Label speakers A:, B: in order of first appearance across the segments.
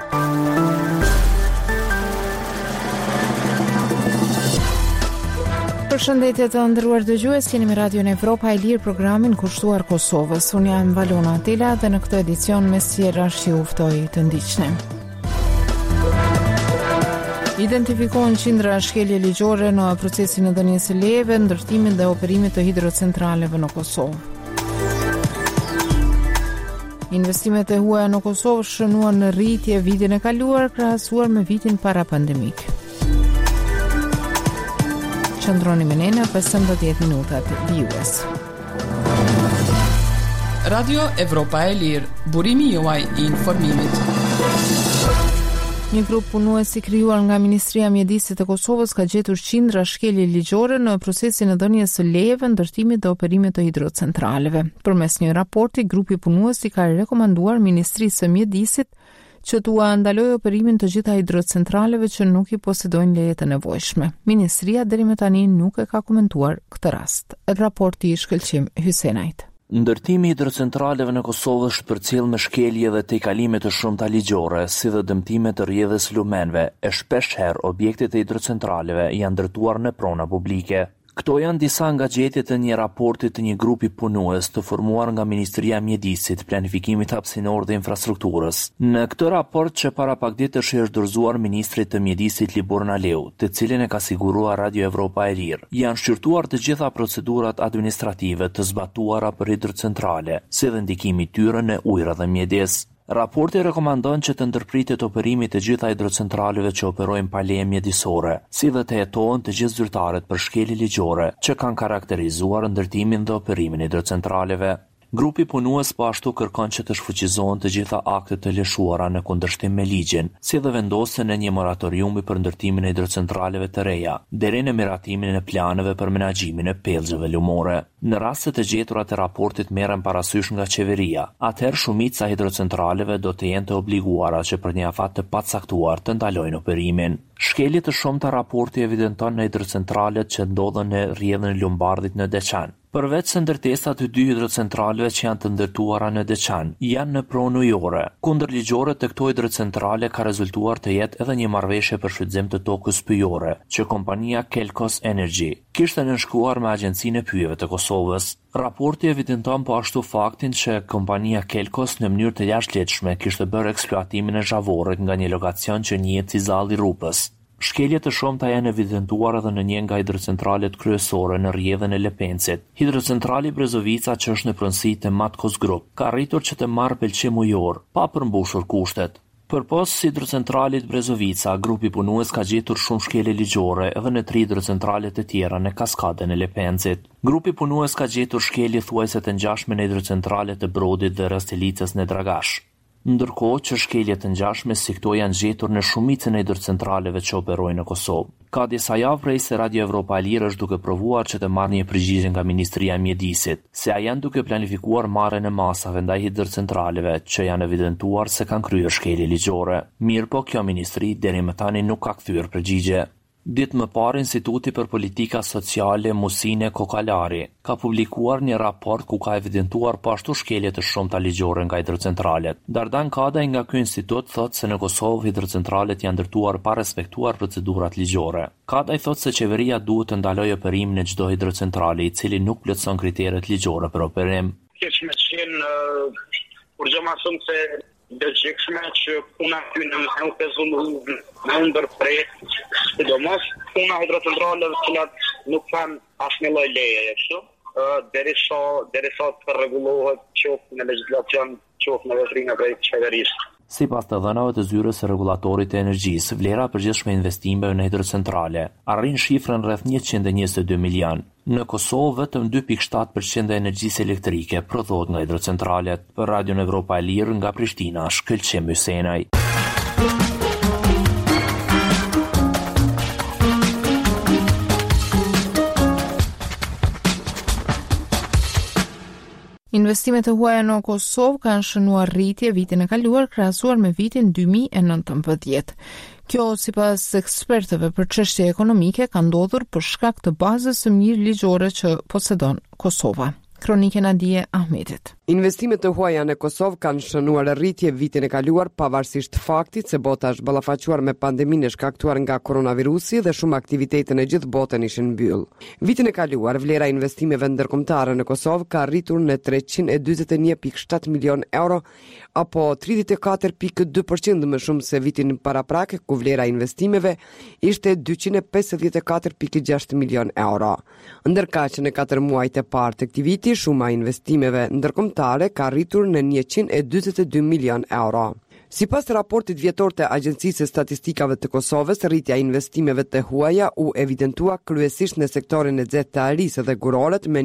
A: Përshëndetje të nderuar dëgjues, jeni me Radio Evropa e Lirë, programin kushtuar Kosovës. Unë jam Valona Atela dhe në këtë edicion me sjellrash që uftoj të ndiqni. Identifikohen qindra shkelje ligjore në procesin e dhënies së lejeve, ndërtimit dhe operimit të hidrocentraleve në Kosovë. Investimet e huaja në Kosovë shënuan në rritje vitin e kaluar krahasuar me vitin para pandemik. Qëndroni me ne në 15 minutat vijues.
B: Radio Evropa e Lirë, burimi juaj I informimit.
A: Një grup punuesi krijuar nga Ministria e Mjedisit të Kosovës ka gjetur qindra shkelje ligjore në procesin e dhënies së lejeve, ndërtimit dhe operimit të hidrocentraleve. Përmes një raporti, grupi punuesi ka rekomanduar Ministrisë së Mjedisit që tua ndaloj operimin të gjitha hidrocentraleve që nuk I posedojnë leje të nevojshme. Ministria deri më tani nuk e ka komentuar këtë rast. Raporti I shkëlqim Hysenajt.
C: Ndërtimi I hidrocentraleve në Kosovë është përcjell me shkelje dhe tejkalime të shumta ligjore, si dhe dëmtime të rrjedhës lumenve, e shpeshherë objektet e hidrocentraleve janë ndërtuar në prona publike. Këto janë disa nga gjetjet e një raporti të një grupi punues të formuar nga Ministria e Mjedisit, Planifikimit Hapësinor dhe Infrastrukturës. Në këtë raport që para pak ditësh është dorëzuar Ministrit të Mjedisit Libor Naleu, të cilin e ka siguruar Radio Evropa e Lirë, janë shqyrtuar të gjitha procedurat administrative të zbatuara për hidrocentrale, si dhe ndikimi I tyre në ujëra dhe mjedis. Raporti rekomandon që të ndërpritet operimi të gjitha hidrocentraleve që operojnë pa leje mjedisore, si dhe të hetohen të gjithë zyrtarët për shkelje ligjore që kanë karakterizuar ndërtimin dhe operimin e hidrocentraleve. Grupi punues po ashtu kërkon që të shfuqizohen të gjitha aktet të lëshuara në kundërshtim me ligjin, si dhe vendosjen në një moratorium për ndërtimin e hidrocentraleve të reja, deri në miratimin e planeve për menaxhimin e pellgjeve lumore. Në rastet e gjetura të raportit merren parasysh nga qeveria, atëherë shumica e hidrocentraleve do të jenë të obliguara që për një afat të pacaktuar të ndalojnë operimin. Shkelje të shumta raporti evidenton në hidrocentralet që ndodhen në rrjedhën e Lumbardhit në Deçan. Përveç se ndërtesat të dy hidrocentraleve që janë të ndërtuara në Deçan janë në pronë ujore, kundërligjore të këto hidrocentrale ka rezultuar të jetë edhe një marrëveshje për shfrytëzim të tokës pyjore, që kompania Kelkos Energy kishte nënshkruar me Agjencinë e Pyjeve të Kosovës. Raporti evidenton po ashtu faktin që kompania Kelkos në mënyrë të jashtëligjshme kishte bërë eksploatimin e zhavorit nga një lokacion që njihet si Zalli Rrupës. Shkelje të shumta janë evidentuar edhe në një nga hidrocentralet kryesore në rrjedhën e Lepencit. Hidrocentrali Brezovica, që është në pronësi të Matkos Group, ka arritur që të marrë pëlqim ujor, pa përmbushur kushtet. Përpos hidrocentralit Brezovica, grupi punues ka gjetur shumë shkelje ligjore edhe në 3 hidrocentralet e tjera në kaskadën e Lepencit. Grupi punues ka gjetur shkelje thuajse të ngjashme në hidrocentralet e Brodit dhe Rëstelicës në Dragash. Ndërkohë që shkelje të ngjashme si këto janë gjetur në shumicën e hidrocentraleve që operojnë në Kosovë. Ka disa javë prej se Radio Evropa e Lirë është duke provuar që të marrë një përgjigje nga Ministria e Mjedisit, se a janë duke planifikuar marrjen e masave ndaj hidrocentraleve që janë evidentuar se kanë kryer shkelje ligjore. Mirëpo kjo ministri deri më tani nuk ka kthyer përgjigje. Ditë më parë, Instituti për Politika Sociale Musine Kokalari ka publikuar një raport ku ka evidentuar po ashtu shkelje të shumta ligjore nga hidrocentralet. Dardan Kadaj nga ky institut thotë se në Kosovë hidrocentralet janë ndërtuar pa respektuar procedurat ligjore. Kadaj thotë se qeveria duhet të ndalojë operimin e çdo hidrocentrali I cili nuk plotëson kriteret ligjore për operim.
D: Keq me qenë kur gjë më shumë se dëgjikshme që puna ty në nuk e zullu në ndërprej, sidomos puna hidrocentraleve që nuk kanë asnjë lloj leje kështu, derisa të rregullohet qoftë në legjislacion, qoftë në veprime prej qeverisë.
C: Sipas të dhënave të zyrës së rregullatorit të energjisë, vlera e përgjithshme e investimeve në hidrocentrale arrin shifrën rreth 122 milion. Në Kosovë vetëm 2.7% e energjisë elektrike prodhohet nga hidrocentralet. Për Radio Evropa e Lirë nga Prishtina, shkëlqim Hysenaj.
A: Investimet e huaja në Kosovë kanë shënuar rritje vitin e kaluar krahasuar me vitin 2019. Kjo, sipas ekspertëve për çështje ekonomike, ka ndodhur për shkak të bazës së mirë ligjore që posedon Kosova. Kronike Nadije Ahmetit.
E: Investimet të huaja në Kosovë kanë shënuar rritje vitin e kaluar pavarësisht faktit se bota është ballafaquar me pandeminë e shkaktuar nga koronavirusi dhe shumë aktivitete në gjithë botën ishin mbyll. Vitin e kaluar vlera e investimeve ndërkombëtare në Kosovë ka rritur në 341.7 milion euro, apo 34.2% më shumë se vitin paraprak, ku vlera e investimeve ishte 254.6 milion euro. Ndërkaq që në 4 muajt e parë të këtij viti, shuma e investimeve ndërkombëtare ka rritur në 142 milion euro. Sipas raportit vjetor të Agjencisë së Statistikave të Kosovës, rritja e investimeve të huaja u evidentua kryesisht në sektorin e nxehtë të arisë dhe guroret me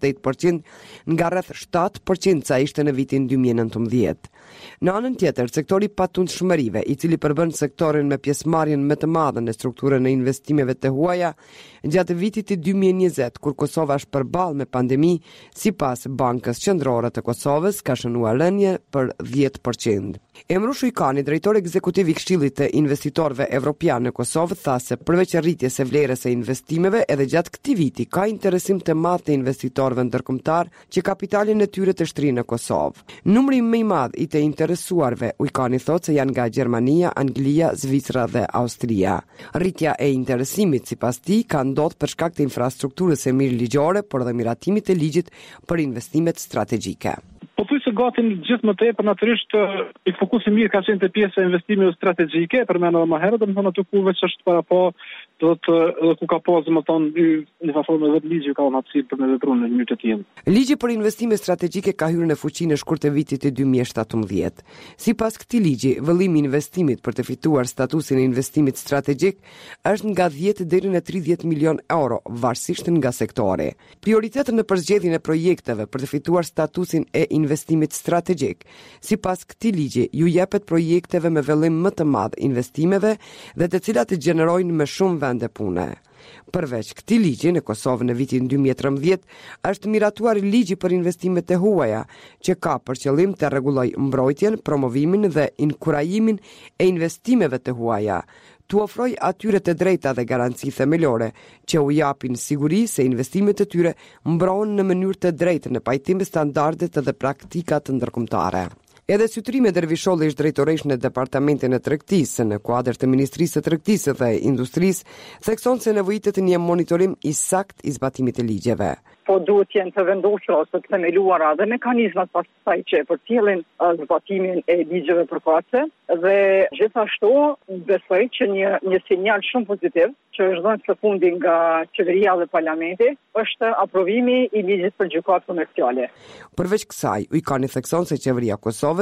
E: 28% nga rreth 7% sa ishte në vitin 2019. Në anën tjetër, sektori patundshmërive, i cili përbën sektorin me pjesëmarrjen më të madhe në strukturën e investimeve të huaja, gjatë vitit të 2020, kur Kosova është përballë me pandemi, sipas Bankës Qendrore të Kosovës, ka shënuar rënje për 10%. Emru Shujkani, drejtor ekzekutiv i Këshillit të Investitorëve Evropian në Kosovë, tha se përveç rritjes së vlerës së investimeve, edhe gjatë këtij viti ka interesim të madh të investitorëve ndërkombëtar që kapitalin e tyre të shtrinë në Kosovë. Numri më i madh i të interesuarve, Ujkani thotë se janë nga Gjermania, Anglia, Zvicra dhe Austria. Rritja e interesimit sipas tij ka ndodhur për shkak të infrastrukturës së mirë ligjore, por dhe miratimit të ligjit për investimet strategjike.
F: Po thuaj se gati gjithë më tepër natyrisht i fokusi mirë ka qenë te pjesa e investimeve strategjike, përmendëm më herët, domethënë aty ku veç është para po do të ku ka pas domethënë në formë vetë ligji ka hapësirë për me vepruar në mënyrë të tillë.
E: Ligji për investime strategjike ka hyrë në fuqi në shkurt të vitit të 2017. Sipas këtij ligji, vëllimi i investimit për të fituar statusin e investimit strategjik është nga 10 deri në 30 milion euro, varësisht nga sektori. Prioritetet në përzgjedhjen e projekteve për të fituar statusin e investimit strategjik, sipas këtij ligji, ju jepet projekteve me vëllim më të madh investimeve dhe të cilat të gjenerojnë më shumë vende pune. Përveç këtij ligji, në Kosovë në vitin 2013 është miratuar ligji për investimet e huaja, që ka për qëllim të rregullojë mbrojtjen, promovimin dhe inkurajimin e investimeve të huaja, të ofroj atyre të drejta dhe garanci themelore që u japin siguri se investimet e tyre mbrohen në mënyrë të drejtë në pajtim me standardet dhe praktikat ndërkombëtare. Edhe Sytrime Dervisholli është drejtoresh në Departamentin e Tregtisë në kuadër të Ministrisë së Tregtisë dhe Industrisë, thekson se nevojitet një monitorim i saktë i zbatimit të ligjeve.
G: Po duhet të jenë të vendosura ose të themeluara dhe mekanizmat pastaj që përcjellin zbatimin e ligjeve përkatëse dhe gjithashtu besoj që një sinjal shumë pozitiv që është dhënë së fundi nga qeveria dhe parlamenti është aprovimi i ligjit për gjykatë komerciale.
E: Përveç kësaj, Ujkani thekson se qeveria Kosovës